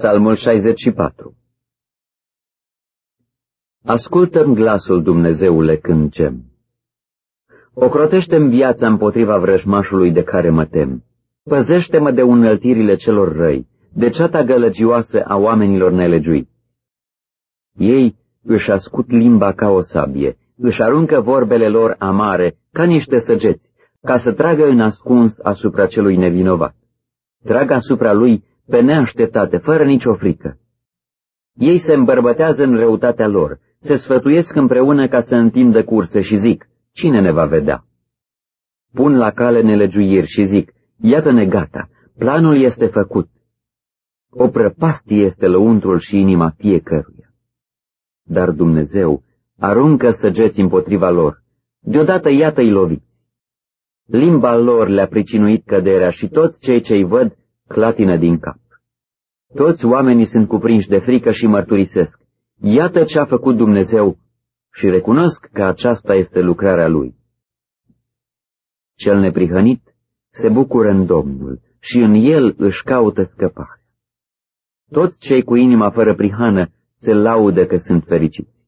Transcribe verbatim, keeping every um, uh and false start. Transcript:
Psalmul șaizeci și patru. Ascultă-mi glasul, Dumnezeule, când gem. Ocrotește-mi viața împotriva vrăjmașului de care mă tem. Păzește-mă de unăltirile celor răi, de ceata gălăgioasă a oamenilor nelegiuiți. Ei își ascut limba ca o sabie, își aruncă vorbele lor amare ca niște săgeți, ca să tragă în ascuns asupra celui nevinovat. Trag asupra lui pe neașteptate, fără nicio frică. Ei se îmbărbătează în răutatea lor, se sfătuiesc împreună ca să întindă curse și zic, cine ne va vedea? Pun la cale nelegiuiri și zic, iată-ne gata, planul este făcut. O prăpastie este lăuntrul și inima fiecăruia. Dar Dumnezeu aruncă săgeți împotriva lor, deodată iată-i loviți. Limba lor le-a pricinuit căderea și toți cei ce-i văd clatină din cap. Toți oamenii sunt cuprinși de frică și mărturisesc, iată ce a făcut Dumnezeu și recunosc că aceasta este lucrarea Lui. Cel neprihănit se bucură în Domnul și în El își caută scăpare. Toți cei cu inima fără prihană se laudă că sunt fericiți.